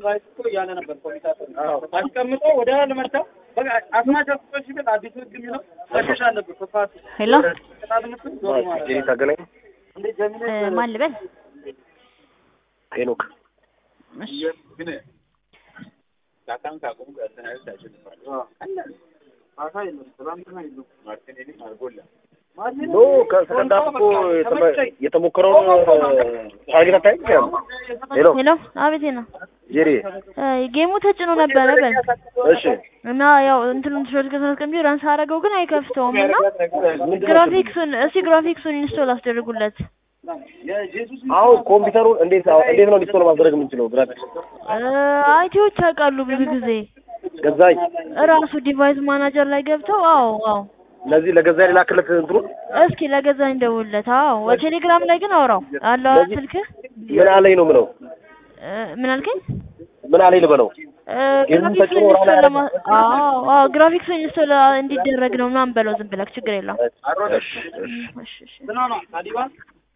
ራይት እኮ ያለ ነበር ኮሚታተር አስቀምጦ ወደ ለመጣ በቃ አስማት አስቆሽ ግን አዲስ ህግ የሚለው ተከሽ አለበት ተፋት ሄሎ ታገናኝ ማን ልበል ሄኖክ እሺ ግን ታካም ታቆም ከተናል ታችልፋል አሳይ ነው ሰላምና ይሉ ማርቲኔሊ አርጎላ ኖ ከሰንዳፎ የተሞከረው ታርጌት አታይ ሄሎ ሄሎ አቤት ነው ጄሪ ጌሙ ተጭኖ ነበር በል እሺ እና ያው እንትኑን ሾርት ከሰከም ራንስ አረጋው ግን አይከፍተውም እና ግራፊክሱን ኢንስቶል አስደርጉለት አው ኮምፒውተሩን እንዴት ነው ኢንስቶል ማድረግ የምንችለው ግራፊክስ አይቲዎች ያውቃሉ ብዙ ጊዜ ገዛኝ ራሱ ዲቫይስ ማናጀር ላይ ገብተው አው ለዚህ ለገዛኝ ላክለት እንትሩ እስኪ ለገዛኝ ደውልለት አው ቴሌግራም ላይ ግን አውራው አለው ስልክ ምን አለኝ ነው ምለው ምን አልከኝ ምን አለኝ ልበለው ግራፊክስ ኢንስቶል እንዲደረግ ነው ምናምን በለው ዝም ብለክ ችግር የለም እሺ እሺ